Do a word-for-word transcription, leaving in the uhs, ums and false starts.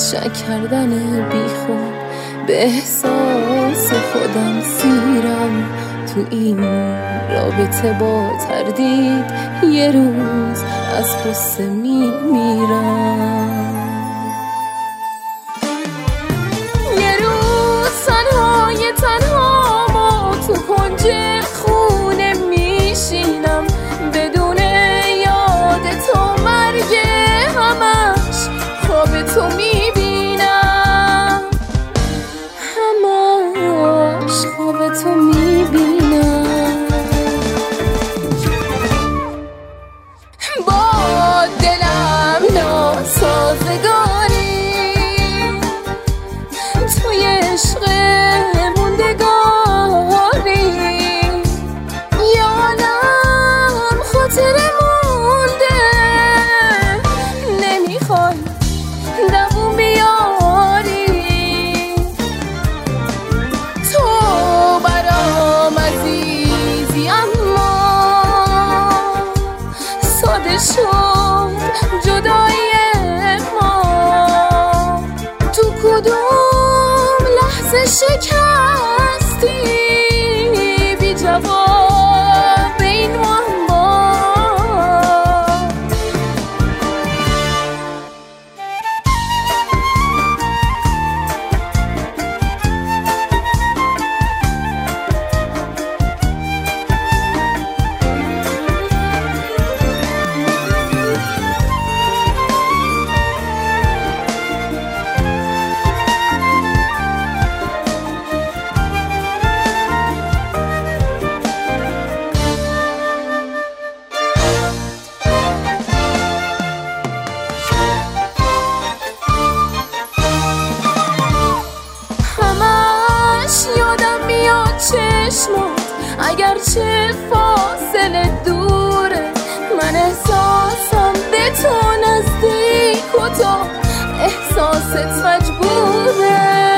شک کردن بی خود به احساس خودم سیرم تو این رابطه با تردید یه روز از قصه می میرم. یه روز تنهای تنها ما تو کنج خونه میشینم بدون یاد تو مرگ همش خواب تو میبینم همش خواب تو میبینم. با دلم ناسازگاری توی عشق موندگاری یادم خاطره مونده نمیخوای دووم بیاری تو برام عزیزی اما ساده شد جدایی ما تو کدوم لحظه شکستی بی جواب این معما. یادم میاد چشمات اگرچه فاصله دوره من احساسم به تو نزدیک و تو احساست مجبوره.